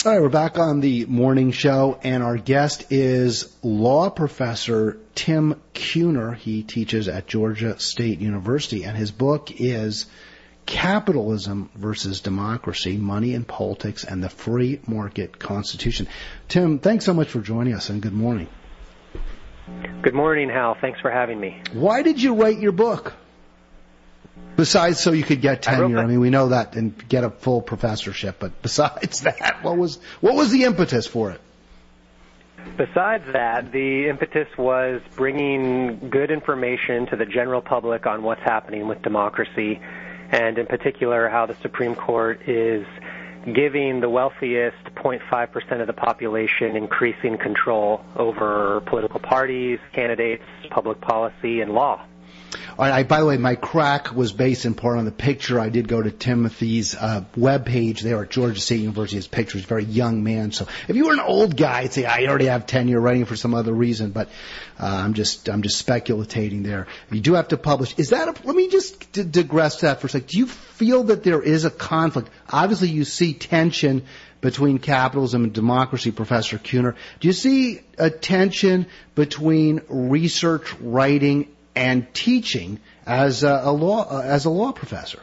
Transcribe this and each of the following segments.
All right, we're back on the morning show, and our guest is law professor Tim Kuehner. He teaches at Georgia State University, and his book is Capitalism versus Democracy, Money and Politics and the Free Market Constitution. Tim, thanks so much for joining us, and good morning. Good morning, Hal. Thanks for having me. Why did you write your book? Besides so you could get tenure, I mean, we know that, and get a full professorship, but besides that, what was the impetus for it? Besides that, the impetus was bringing good information to the general public on what's happening with democracy, and in particular how the Supreme Court is giving the wealthiest 0.5% of the population increasing control over political parties, candidates, public policy, and law. All right, by the way, my crack was based in part on the picture. I did go to Timothy's webpage there at Georgia State University. His picture is a very young man. So if you were an old guy, I'd say I already have tenure writing for some other reason. But I'm just speculating there. You do have to publish. Is that let me just digress to that for a second. Do you feel that there is a conflict? Obviously, you see tension between capitalism and democracy, Professor Kuehner. Do you see a tension between research, writing, and teaching as a law professor?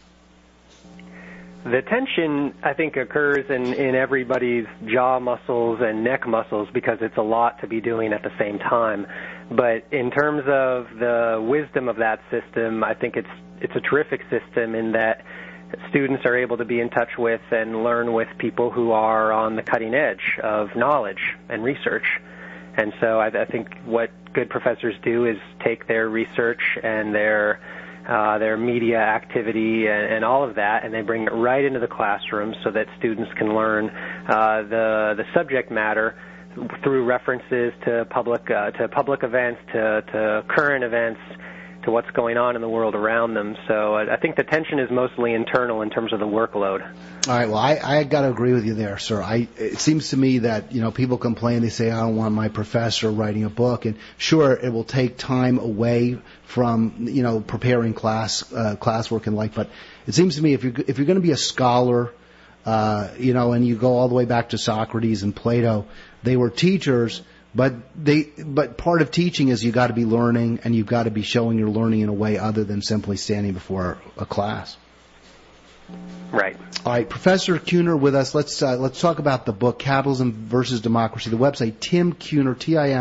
The tension, I think, occurs in everybody's jaw muscles and neck muscles because it's a lot to be doing at the same time. But in terms of the wisdom of that system, I think it's a terrific system in that students are able to be in touch with and learn with people who are on the cutting edge of knowledge and research. And so I think what good professors do is take their research and their media activity and all of that, and they bring it right into the classroom so that students can learn the subject matter through references to public events, to current events, to what's going on in the world around them. So I think the tension is mostly internal in terms of the workload. All right, well, I got to agree with you there, sir. It seems to me that, people complain, they say, I don't want my professor writing a book, and sure, it will take time away from, preparing classwork and but it seems to me if you're going to be a scholar, and you go all the way back to Socrates and Plato, they were teachers. But part of teaching is you got to be learning, and you've got to be showing you're learning in a way other than simply standing before a class. Right. All right, Professor Kuehner with us. Let's talk about the book Capitalism versus Democracy. The website Tim Kuehner,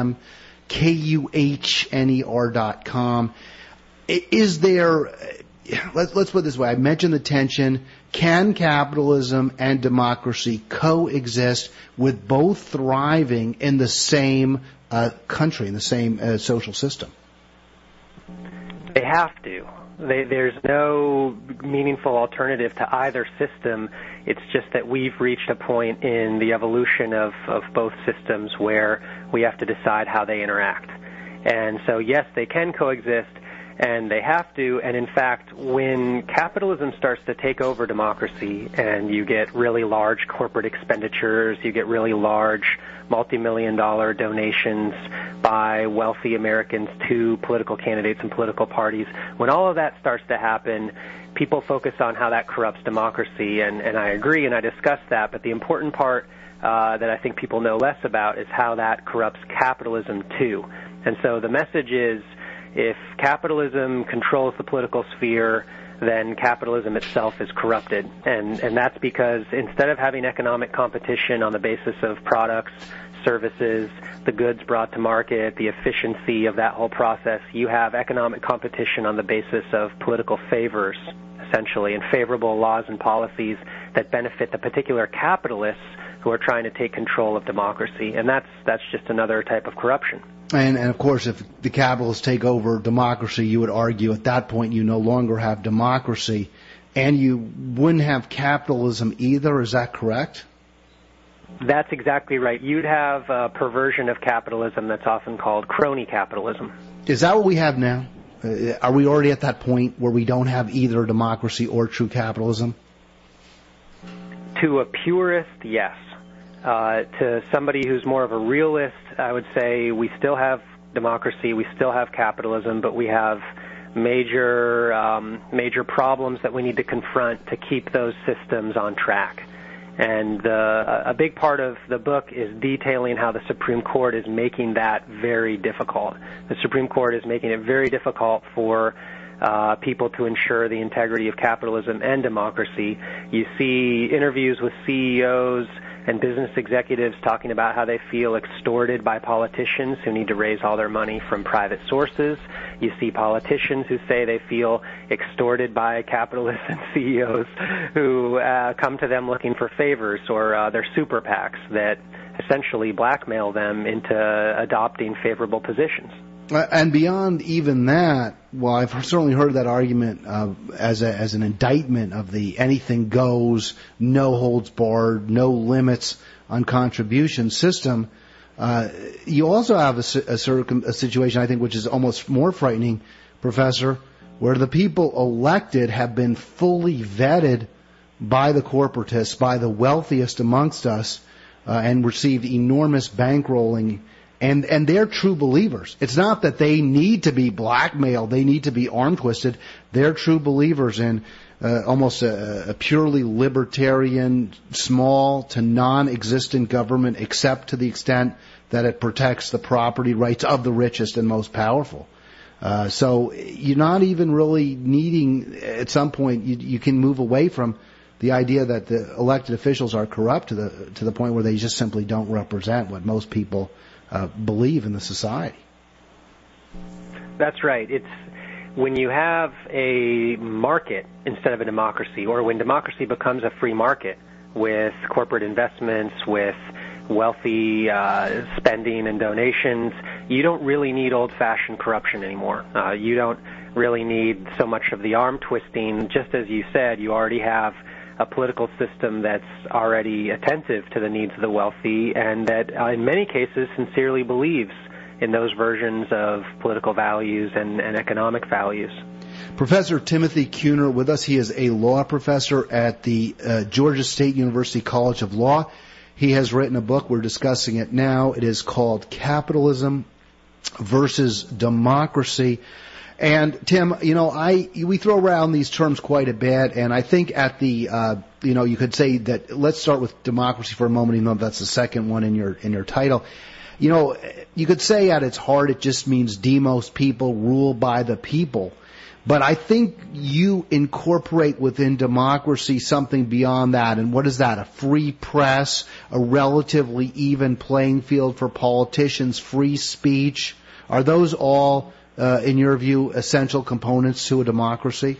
TimKuehner.com. Is there? Let's put it this way. I mentioned the tension. Can capitalism and democracy coexist with both thriving in the same country, in the same social system? They have to. There's no meaningful alternative to either system. It's just that we've reached a point in the evolution of both systems where we have to decide how they interact. And so, yes, they can coexist, and they have to. And in fact, when capitalism starts to take over democracy and you get really large corporate expenditures, you get really large multi-million-dollar donations by wealthy Americans to political candidates and political parties, when all of that starts to happen, people focus on how that corrupts democracy. And I agree, and I discuss that. But the important part that I think people know less about is how that corrupts capitalism, too. And so the message is, if capitalism controls the political sphere, then capitalism itself is corrupted. And that's because instead of having economic competition on the basis of products, services, the goods brought to market, the efficiency of that whole process, you have economic competition on the basis of political favors, essentially, and favorable laws and policies that benefit the particular capitalists who are trying to take control of democracy. And that's just another type of corruption. And of course, if the capitalists take over democracy, you would argue at that point you no longer have democracy, and you wouldn't have capitalism either. Is that correct? That's exactly right. You'd have a perversion of capitalism that's often called crony capitalism. Is that what we have now? Are we already at that point where we don't have either democracy or true capitalism? To a purist, yes. To somebody who's more of a realist, I would say we still have democracy, we still have capitalism, but we have major problems that we need to confront to keep those systems on track. And a big part of the book is detailing how the Supreme Court is making that very difficult. The Supreme Court is making it very difficult for people to ensure the integrity of capitalism and democracy. You see interviews with CEOs and business executives talking about how they feel extorted by politicians who need to raise all their money from private sources. You see politicians who say they feel extorted by capitalists and CEOs who come to them looking for favors, or their super PACs that essentially blackmail them into adopting favorable positions. And beyond even that, well, I've certainly heard that argument as an indictment of the anything goes, no holds barred, no limits on contribution system. You also have a situation, I think, which is almost more frightening, Professor, where the people elected have been fully vetted by the corporatists, by the wealthiest amongst us, and received enormous bankrolling. And they're true believers. It's not that they need to be blackmailed. They need to be arm twisted. They're true believers in almost a purely libertarian, small to non-existent government, except to the extent that it protects the property rights of the richest and most powerful. So you're not even really needing, at some point, you can move away from the idea that the elected officials are corrupt to the point where they just simply don't represent what most people believe in the society. That's right. It's when you have a market instead of a democracy, or when democracy becomes a free market with corporate investments, with wealthy spending and donations, you don't really need old-fashioned corruption anymore. You don't really need so much of the arm twisting. Just as you said, you already have a political system that's already attentive to the needs of the wealthy and that in many cases sincerely believes in those versions of political values and economic values. Professor Timothy Kuhner with us. He is a law professor at the Georgia State University College of Law. He has written a book. We're discussing it now. It is called Capitalism versus Democracy. And Tim, we throw around these terms quite a bit, and I think at the, you could say that. Let's start with democracy for a moment, even though that's the second one in your title. You could say at its heart it just means demos, people, rule by the people. But I think you incorporate within democracy something beyond that. And what is that? A free press, a relatively even playing field for politicians, free speech. Are those all in your view, essential components to a democracy?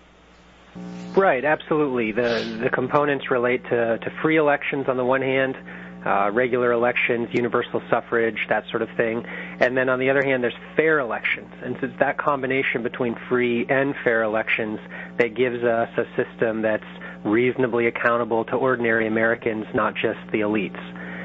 Right, absolutely. The components relate to free elections on the one hand, regular elections, universal suffrage, that sort of thing. And then on the other hand, there's fair elections. And so it's that combination between free and fair elections that gives us a system that's reasonably accountable to ordinary Americans, not just the elites.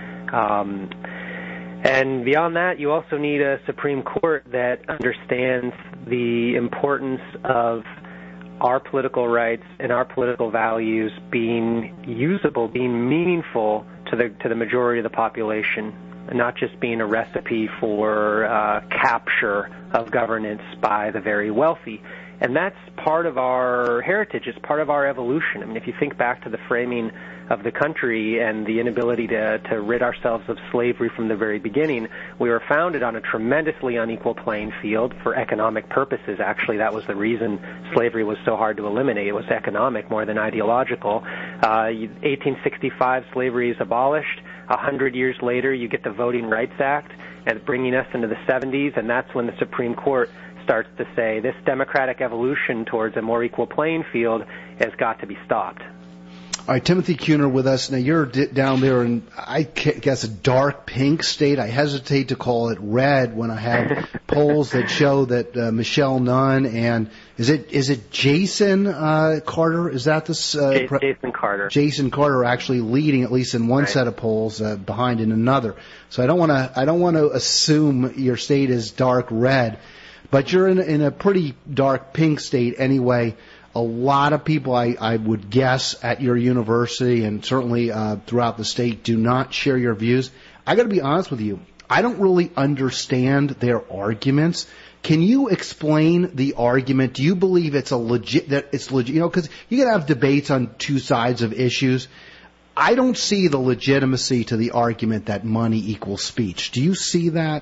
And beyond that, you also need a Supreme Court that understands the importance of our political rights and our political values being usable, being meaningful to the majority of the population, and not just being a recipe for capture of governance by the very wealthy. And that's part of our heritage. It's part of our evolution. I mean, if you think back to the framing of the country and the inability to rid ourselves of slavery from the very beginning, we were founded on a tremendously unequal playing field for economic purposes. Actually, that was the reason slavery was so hard to eliminate. It was economic more than ideological. 1865, slavery is abolished. 100 years later, you get the Voting Rights Act, and bringing us into the 70s, and that's when the Supreme Court starts to say this democratic evolution towards a more equal playing field has got to be stopped. All right, Timothy Kuhner with us. Now, you're down there in, I guess, a dark pink state. I hesitate to call it red when I have polls that show that Michelle Nunn and is it Jason Carter? Is that this? Jason Carter. Jason Carter are actually leading, at least in one set of polls, behind in another. So I don't want to assume your state is dark red, but you're in a pretty dark pink state anyway. A lot of people, I would guess, at your university and certainly throughout the state do not share your views. I got to be honest with you. I don't really understand their arguments. Can you explain the argument? Do you believe it's legit? Because you can have debates on two sides of issues. I don't see the legitimacy to the argument that money equals speech. Do you see that?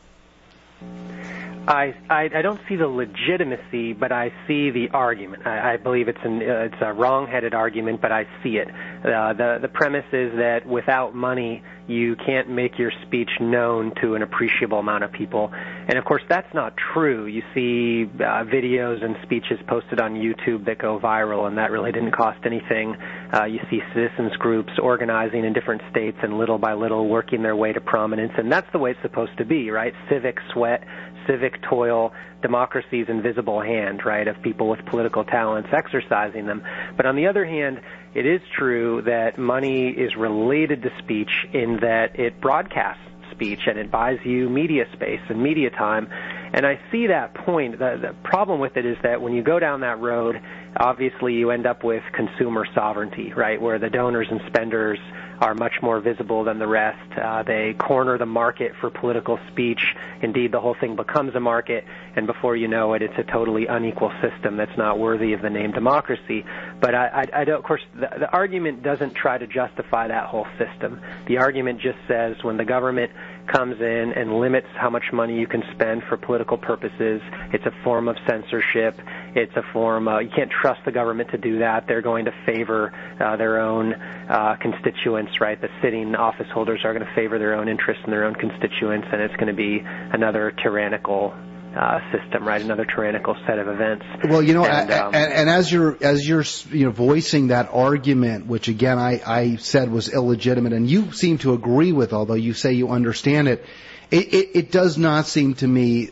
I don't see the legitimacy, but I see the argument. I believe it's a wrong-headed argument, but I see it. The premise is that without money, you can't make your speech known to an appreciable amount of people. And, of course, that's not true. You see videos and speeches posted on YouTube that go viral, and that really didn't cost anything. You see citizens groups organizing in different states and little by little working their way to prominence, and that's the way it's supposed to be, right? Civic sweat, civic toil, democracy's invisible hand, right, of people with political talents exercising them. But on the other hand, it is true that money is related to speech in that it broadcasts speech and it buys you media space and media time. And I see that point. The problem with it is that when you go down that road, obviously you end up with consumer sovereignty, right, where the donors and spenders are much more visible than the rest. They corner the market for political speech. Indeed, the whole thing becomes a market, and before you know it, it's a totally unequal system that's not worthy of the name democracy. But I don't, of course, the argument doesn't try to justify that whole system. The argument just says when the government comes in and limits how much money you can spend for political purposes, it's a form of censorship. It's a form, you can't trust the government to do that. They're going to favor their own constituents, right? The sitting office holders are going to favor their own interests and their own constituents, and it's going to be another tyrannical system, right? Another tyrannical set of events. Well, you know, and as you're voicing that argument, which again I said was illegitimate, and you seem to agree with, although you say you understand it, it does not seem to me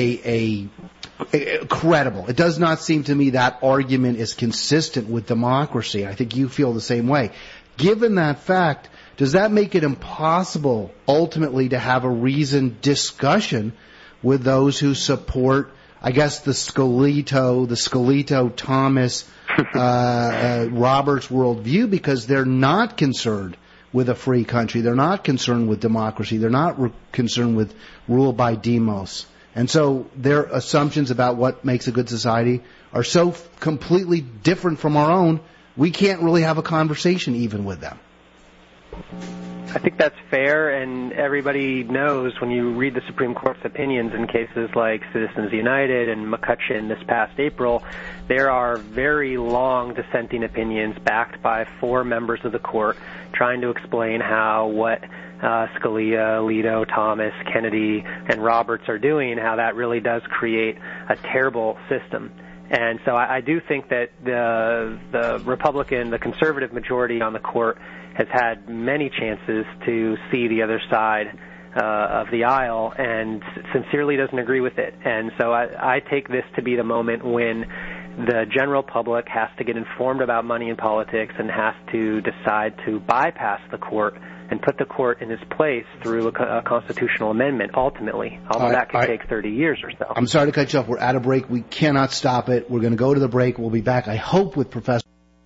credible. It does not seem to me that argument is consistent with democracy. I think you feel the same way. Given that fact, does that make it impossible ultimately to have a reasoned discussion with those who support, I guess, the Scalito, Thomas, Roberts worldview, because they're not concerned with a free country. They're not concerned with democracy. They're not concerned with rule by demos. And so their assumptions about what makes a good society are so completely different from our own, we can't really have a conversation even with them. I think that's fair, and everybody knows when you read the Supreme Court's opinions in cases like Citizens United and McCutcheon this past April, there are very long dissenting opinions backed by 4 members of the court trying to explain how what Scalia, Alito, Thomas, Kennedy, and Roberts are doing, how that really does create a terrible system. And so I do think that the Republican, the conservative majority on the court has had many chances to see the other side of the aisle and sincerely doesn't agree with it. And so I take this to be the moment when the general public has to get informed about money in politics and has to decide to bypass the court and put the court in its place through a constitutional amendment, ultimately, although that could take 30 years or so. I'm sorry to cut you off. We're at a break. We cannot stop it. We're going to go to the break. We'll be back, I hope, with Professor.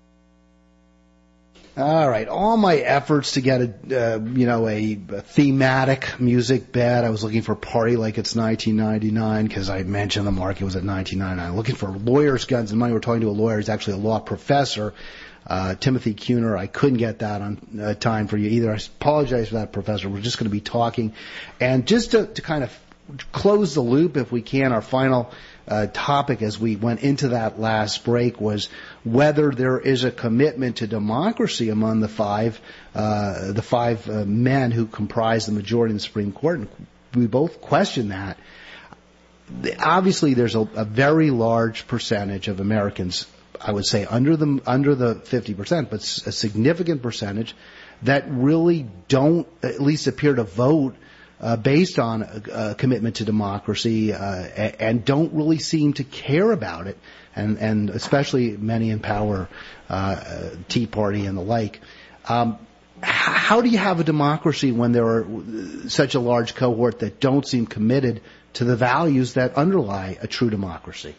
All right. All my efforts to get a thematic music bed. I was looking for Party Like It's 1999 because I mentioned the market was at 1999. Looking for Lawyers, Guns, and Money. We're talking to a lawyer. He's actually a law professor. Timothy Kuhner. I couldn't get that on time for you either. I apologize for that, Professor. We're just going to be talking. And just to kind of close the loop, if we can, our final topic as we went into that last break was whether there is a commitment to democracy among the five men who comprise the majority in the Supreme Court. And we both question that. Obviously, there's a very large percentage of Americans, I would say under the 50%, but a significant percentage that really don't at least appear to vote based on a commitment to democracy and don't really seem to care about it, and especially many in power, Tea Party and the like. How do you have a democracy when there are such a large cohort that don't seem committed to the values that underlie a true democracy?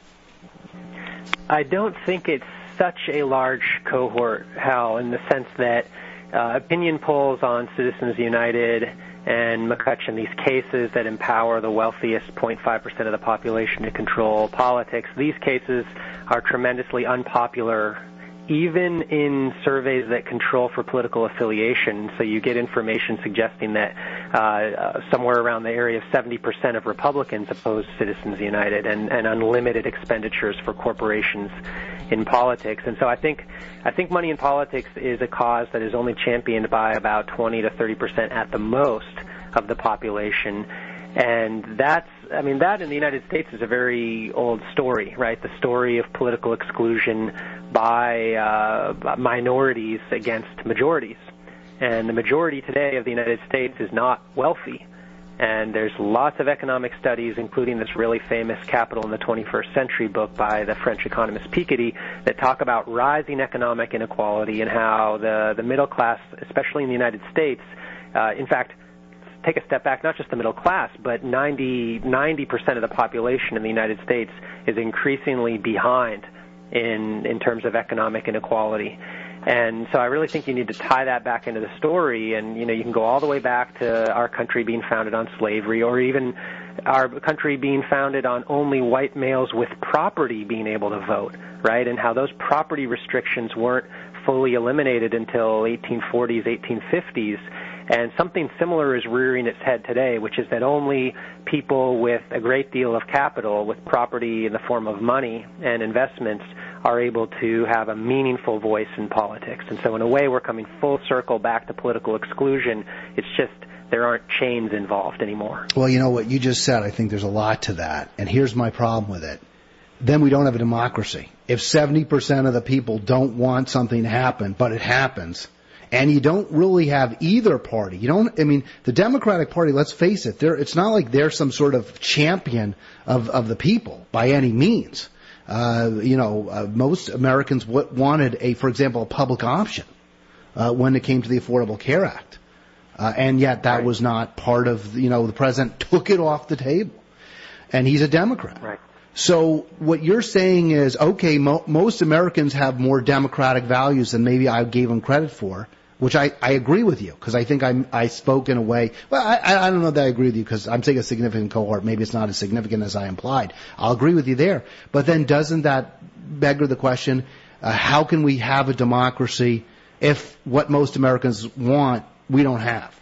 I don't think it's such a large cohort, Hal, in the sense that opinion polls on Citizens United and McCutcheon, these cases that empower the wealthiest 0.5% of the population to control politics, these cases are tremendously unpopular even in surveys that control for political affiliation, so you get information suggesting that somewhere around the area of 70% of Republicans oppose Citizens United and unlimited expenditures for corporations in politics. And so I think money in politics is a cause that is only championed by about 20 to 30% at the most of the population. And that in the United States is a very old story, right? The story of political exclusion by minorities against majorities. And the majority today of the United States is not wealthy. And there's lots of economic studies, including this really famous Capital in the 21st Century book by the French economist Piketty, that talk about rising economic inequality and how the middle class, especially in the United States, in fact, take a step back, not just the middle class, but 90% of the population in the United States is increasingly behind in terms of economic inequality. And so I really think you need to tie that back into the story. And, you can go all the way back to our country being founded on slavery, or even our country being founded on only white males with property being able to vote, right? And how those property restrictions weren't fully eliminated until 1840s, 1850s. And something similar is rearing its head today, which is that only people with a great deal of capital, with property in the form of money and investments, are able to have a meaningful voice in politics. And so in a way, we're coming full circle back to political exclusion. It's just there aren't chains involved anymore. Well, you know what you just said, I think there's a lot to that. And here's my problem with it. Then we don't have a democracy. If 70% of the people don't want something to happen, but it happens, and you don't really have either party. The Democratic Party, let's face it, it's not like they're some sort of champion of the people by any means. Most Americans wanted for example, a public option when it came to the Affordable Care Act. And yet that was not part of, the president took it off the table. And he's a Democrat. Right. So what you're saying is, okay, most Americans have more democratic values than maybe I gave them credit for, which I agree with you, because I think I spoke in a way, well, I don't know that I agree with you, because I'm saying a significant cohort. Maybe it's not as significant as I implied. I'll agree with you there. But then doesn't that beggar the question, how can we have a democracy if what most Americans want, we don't have?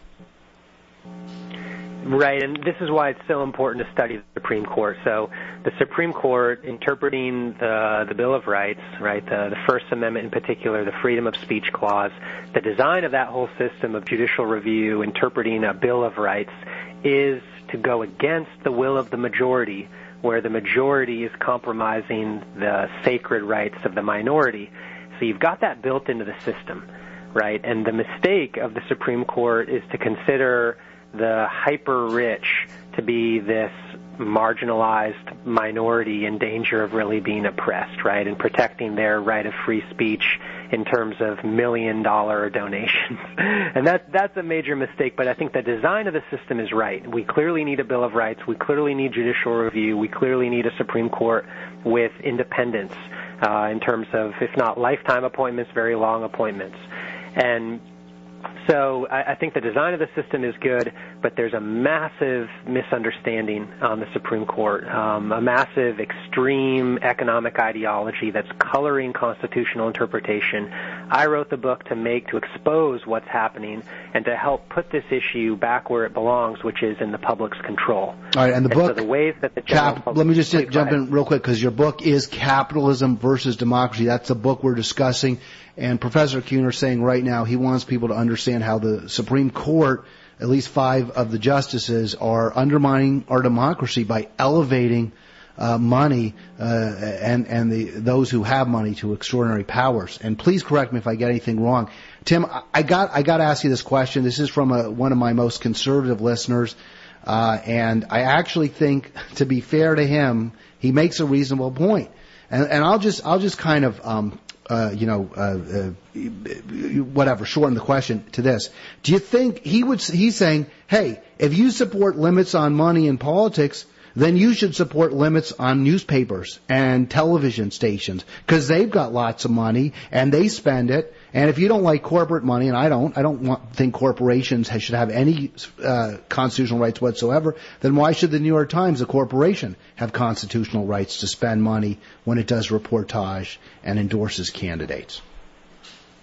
Right, and this is why it's so important to study the Supreme Court. So the Supreme Court, interpreting the Bill of Rights, right, the First Amendment in particular, the Freedom of Speech Clause, the design of that whole system of judicial review, interpreting a Bill of Rights, is to go against the will of the majority, where the majority is compromising the sacred rights of the minority. So you've got that built into the system, right? And the mistake of the Supreme Court is to consider the hyper-rich to be this marginalized minority in danger of really being oppressed, right, and protecting their right of free speech in terms of million-dollar donations. And that's a major mistake, but I think the design of the system is right. We clearly need a Bill of Rights. We clearly need judicial review. We clearly need a Supreme Court with independence in terms of, if not lifetime appointments, very long appointments. And so I think the design of the system is good, but there's a massive misunderstanding on the Supreme Court, a massive extreme economic ideology that's coloring constitutional interpretation. I wrote the book to expose what's happening and to help put this issue back where it belongs, which is in the public's control. All right, and the book, so the ways that the general let me just jump in real quick, because your book is Capitalism versus Democracy. That's the book we're discussing. And Professor Kuhner is saying right now he wants people to understand how the Supreme Court, at least 5 of the justices, are undermining our democracy by elevating money and those who have money to extraordinary powers. And please correct me if I get anything wrong. Tim, I got to ask you this question. This is from one of my most conservative listeners, and I actually think, to be fair to him, he makes a reasonable point. And I'll just kind of whatever, shorten the question to this. Do you think he's saying, hey, if you support limits on money in politics, then you should support limits on newspapers and television stations, because they've got lots of money and they spend it. And if you don't like corporate money, and I don't think corporations should have any constitutional rights whatsoever, then why should the New York Times, a corporation, have constitutional rights to spend money when it does reportage and endorses candidates?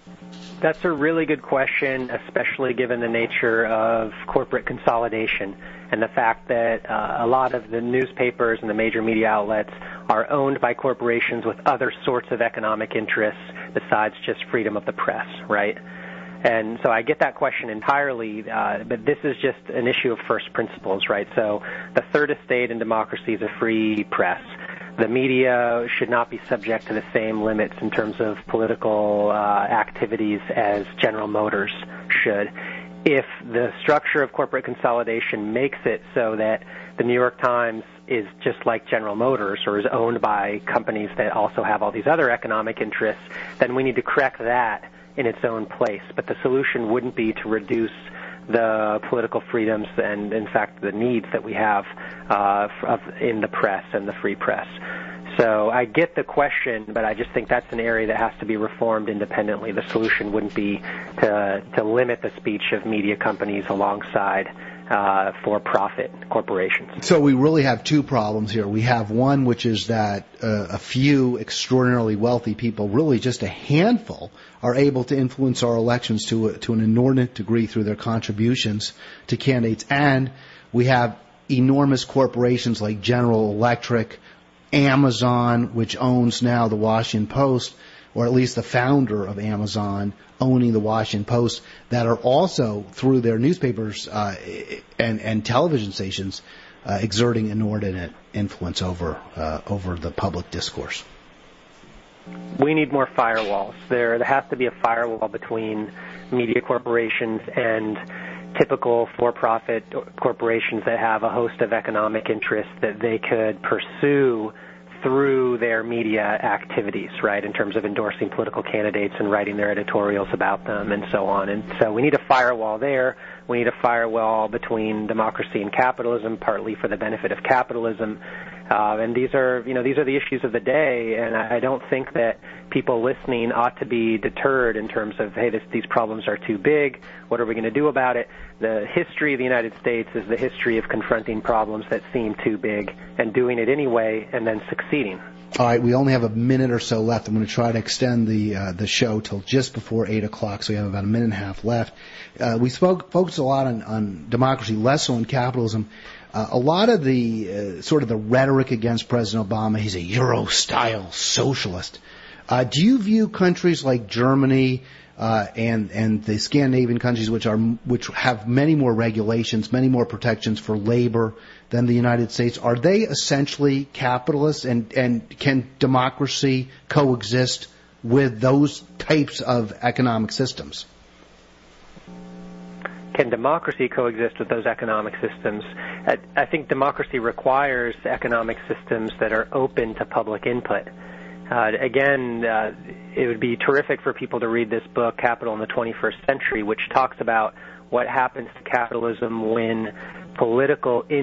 That's a really good question, especially given the nature of corporate consolidation and the fact that a lot of the newspapers and the major media outlets are owned by corporations with other sorts of economic interests besides just freedom of the press, right? And so I get that question entirely, but this is just an issue of first principles, right? So the third estate in democracy is a free press. The media should not be subject to the same limits in terms of political activities as General Motors should. If the structure of corporate consolidation makes it so that the New York Times is just like General Motors or is owned by companies that also have all these other economic interests, then we need to correct that in its own place. But the solution wouldn't be to reduce the political freedoms and, in fact, the needs that we have in the press and the free press. So I get the question, but I just think that's an area that has to be reformed independently. The solution wouldn't be to limit the speech of media companies alongside for-profit corporations. So we really have two problems here. We have one, which is that a few extraordinarily wealthy people, really just a handful, are able to influence our elections to an inordinate degree through their contributions to candidates. And we have enormous corporations like General Electric, Amazon, which owns now the Washington Post, or at least the founder of Amazon owning the Washington Post, that are also, through their newspapers and television stations, exerting inordinate influence over the public discourse. We need more firewalls. There has to be a firewall between media corporations and typical for-profit corporations that have a host of economic interests that they could pursue through their media activities, right, in terms of endorsing political candidates and writing their editorials about them and so on. And so we need a firewall there. We need a firewall between democracy and capitalism, partly for the benefit of capitalism. And these are the issues of the day, and I don't think that people listening ought to be deterred in terms of, hey, these problems are too big, what are we going to do about it? The history of the United States is the history of confronting problems that seem too big and doing it anyway and then succeeding. All right, we only have a minute or so left. I'm going to try to extend the show till just before 8 o'clock, so we have about a minute and a half left. We focused a lot on democracy, less so on capitalism. A lot of the sort of the rhetoric against President Obama, he's a Euro-style socialist. Do you view countries like Germany and the Scandinavian countries, which have many more regulations, many more protections for labor than the United States, are they essentially capitalists, and can democracy coexist with those types of economic systems? Can democracy coexist with those economic systems? I think democracy requires economic systems that are open to public input. It would be terrific for people to read this book, Capital in the 21st Century, which talks about what happens to capitalism when political